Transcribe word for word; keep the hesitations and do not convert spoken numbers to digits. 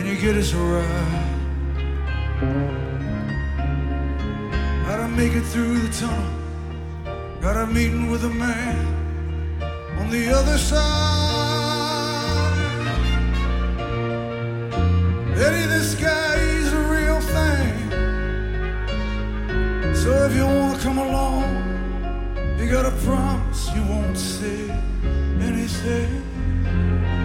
you get us a ride. Gotta make it through the tunnel. Got a meeting with a man on the other side. Eddie, this guy, he's a real thing. So if you wanna come along, you gotta promise you won't say anything.